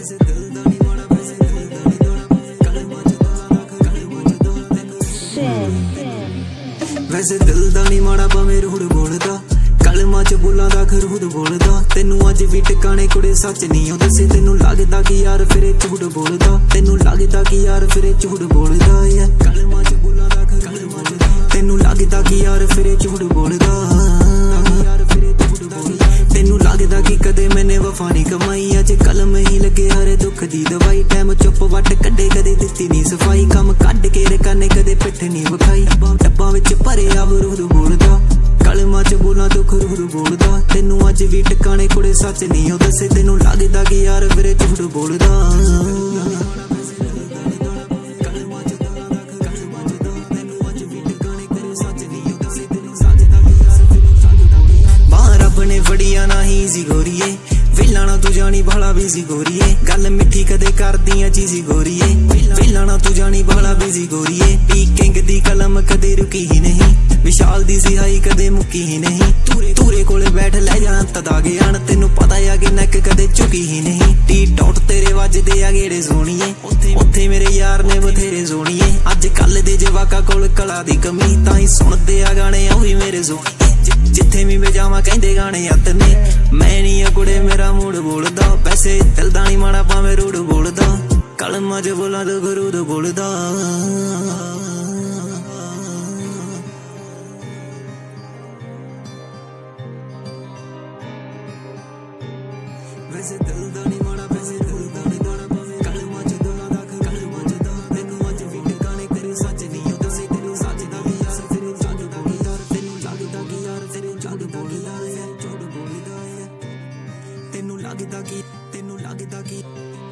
ਵੈਸੇ ਦਿਲ ਦਾ ਨਹੀਂ ਮਾੜਾ ਵੈਸੇ ਦਿਲ ਦਾ ਨਹੀਂ ਦੋੜਾ ਕਲਮਾਂ ਚ ਦੋਲਾ ਲੱਖ ਕਲਮਾਂ ਚ ਦੋਲਾ ਵੈਸੇ ਦਿਲ ਦਾ ਨਹੀਂ ਮਾੜਾ ਭਾਵੇਂ ਰੂੜ ਬੋਲਦਾ ਕਲਮਾਂ ਚ ਬੋਲਾਂ ਦਾ ਖਰੂਦ ਬੋਲਦਾ ਤੈਨੂੰ ਅੱਜ ਵੀ ਟਿਕਾਣੇ ਕੁੜੇ ਸੱਚ ਨਹੀਂ ਉਹ ਦੱਸੇ ਤੈਨੂੰ ਲੱਗਦਾ ਕਿ ਯਾਰ ਫਿਰ ਇਹ ਝੂਠ ਬੋਲਦਾ ਤੈਨੂੰ ਲੱਗਦਾ ਕਿ ਯਾਰ ਫਿਰ ਇਹ ਝੂਠ ਬੋਲਦਾ ਯਾ ਕਲਮਾਂ ਚ ਬੋਲਾਂ ਦਾ ਖਰੂਦ ਤੈਨੂੰ ਲੱਗਦਾ ਕਿ ਯਾਰ ਫਿਰ ਇਹ ਝੂਠ ਬੋਲਦਾ ਯਾਰ ਫਿਰ ਇਹ ਝੂਠ ਬੋਲਦਾ ਤੈਨੂੰ ਲੱਗਦਾ ਕਿ ਕਦੇ ਮੈਨੇ ਵਫਾ ਨਹੀਂ ਕਮਾਈ ਅੱਜ ਕਲਮ ਹੀ ਲੱਗੇ ਹਰੇ ਦੁੱਖ ਦੀ ਦਵਾਈ ਟਾਈਮ ਚੁੱਪ ਵੱਟ ਕੱਢੇ ਕਦੇ ਦਿੱਤੀ ਨਹੀਂ ਸਫਾਈ ਕੰਮ ਕੱਢ ਕੇ ਰਕਾਨੇ ਕਦੇ ਪਿੱਠ ਨਹੀਂ ਵਿਖਾਈ ਡੱਬਾਂ ਵਿੱਚ ਭਰਿਆ ਬਰੂਦ ਬੋਲਦਾ ਕਲਮਾਂ ਚ ਬੋਲਾਂ ਤੂੰ ਖਰੂਦ ਬੋਲਦਾ ਤੈਨੂੰ ਅੱਜ ਵੀ ਟਿਕਾਣੇ ਕੁੜੇ ਸੱਚ ਨਹੀਂ ਉਹ ਦੱਸੇ ਤੈਨੂੰ ਲੱਗਦਾ ਕਿ ਯਾਰ ਫਿਰ ਝੂਠ ਬੋਲਦਾ ਨੇ ਫੜੀਆਂ ਨਾ ਹੀ ਸੀ ਗੋਰੀਏ ਵੇਲਾਣਾ ਤੂੰ ਜਾਣੀ ਬਾਲਾ ਬਿਜ਼ੀ ਗੋਰੀਏ ਗੱਲ ਮਿੱਠੀ ਕਦੇ ਕਰਦੀਆਂ ਚੀਜ਼ੀ ਗੋਰੀਏ ਵੇਲਾਣਾ ਤੂੰ ਜਾਣੀ ਬਾਲਾ ਬਿਜ਼ੀ ਗੋਰੀਏ ਪੀ ਕਿੰਗ ਦੀ ਕਲਮ ਕਦੇ ਰੁਕੀ ਹੀ ਨਹੀਂ ਵਿਸ਼ਾਲ ਦੀ ਸਿਹਾਈ ਕਦੇ ਮੁੱਕੀ ਹੀ ਨਹੀਂ ਤੂਰੇ ਕੋਲੇ ਬੈਠ ਲੈ ਜਾਣ ਤਦਾ ਗਿਆਨ ਤੈਨੂੰ ਪਤਾ ਆ ਕਿ ਨੱਕ ਕਦੇ ਝੁਕੀ ਹੀ ਨਹੀਂ ਟੀ ਟੌਟ ਤੇਰੇ ਵੱਜਦੇ ਆ ਗੇੜੇ ਸੋਣੀਏ ਉੱਥੇ ਮੇਰੇ ਯਾਰ ਨੇ ਬਥੇਰੇ ਸੋਣੀਏ ਅੱਜ ਕੱਲ ਦੇ ਜਵਾਕਾਂ ਕੋਲ ਕਲਾ ਦੀ ਕਮੀ ਤਾਂ ਹੀ ਸੁਣਦੇ ਆ ਗਾਣੇ ਉਹੀ ਮੇਰੇ ਸੋਣੀਏ ਜਿੱਥੇ ਵੀ ਮੈਂ ਜਾਵਾਂ ਕਹਿੰਦੇ ਗਾਣੇ ਅੱਤ ਨੇ ਮੈਂ ਨਹੀਂ ਆ ਕੁੜੇ ਮੇਰਾ ਮੂਡ ਬੋਲਦਾ ਪੈਸੇ ਦਿਲ ਦਾ ਨਹੀਂ ਮਾੜਾ ਭਾਵੇਂ ਰੂੜ ਬੋਲਦਾ ਕਲਮਾਂ ਚ ਬੋਲਾਂ ਤੇ ਖਰੂਦ ਬੋਲਦਾ ਵੈਸੇ ਦਿਲ ਦਾ ਨਹੀਂ ਮਾੜਾ ਵੈਸੇ ਦਿਲ ਦਾ ਨਹੀਂ ਦੋੜਾ ਭਾਵੇਂ ਕਲਮਾਂ ਚ ਦੋਲਾ ਲੱਖ ਕਲਮਾਂ ਚ ਦੋਲਾ ਤੈਨੂੰ ਅੱਜ ਵੀ ਟਿਕਾਣੇ ਤੇਰੇ ਸੱਚ ਨਹੀਂ ਉਹ ਦੱਸੇ ਤੈਨੂੰ ਸੱਚ ਦਾ ਵੀ ਯਾਰ ਫਿਰ ਝੂਠ ਦਾ ਵੀ ਯਾਰ ਤੈਨੂੰ ਲੱਗਦਾ ਕਿ ਯਾਰ ਫਿਰ ਝੂਠ ਬੋਲਦਾ ਹੈ ਝੂਠ ਬੋਲਦਾ ਹੈ ਤੈਨੂੰ ਲੱਗਦਾ ਕਿ